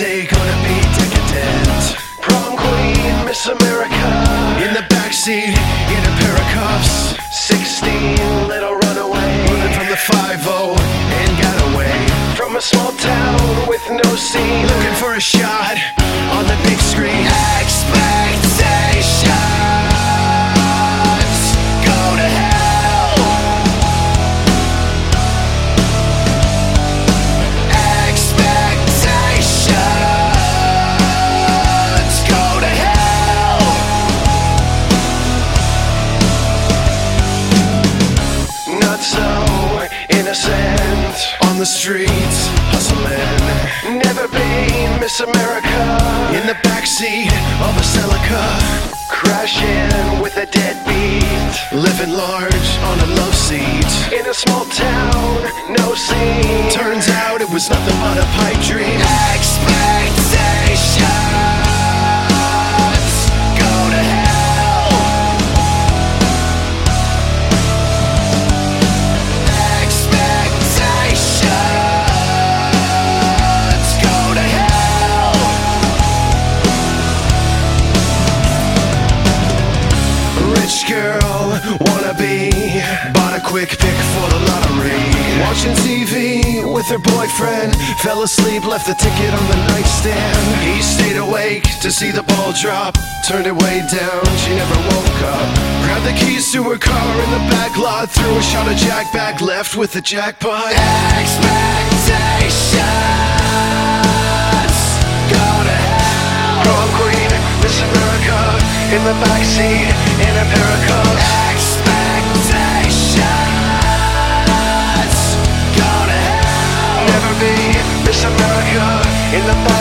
day gonna be decadent. Prom queen, Miss America, in the backseat, in a pair of cuffs. 16, little runaway, running from the 5-0 and got away. From a small town with no scene, looking for a shot on the big screen. Expectations go to hell. Expectations go to hell. Not so innocent, on the streets, hustling. Never been Miss America, in the backseat of a Celica. Crashing with a deadbeat, living large on a love seat. In a small town, no scene. Turns out it was nothing but a pipe dream. Expectations go to hell. Expectations go to hell. Rich girl, wannabe, bought a quick pick for the lottery. Watching TV with her boyfriend, fell asleep, left the ticket on the nightstand. He stayed awake to see the ball drop, turned it way down, she never woke up. Grabbed the keys to her car in the back lot, threw a shot of Jack back left with the jackpot. Expectations go to hell. Prom queen, Miss America, in the backseat, in a pair of cuffs. Expectations go to hell. Never be Miss America, in the backseat.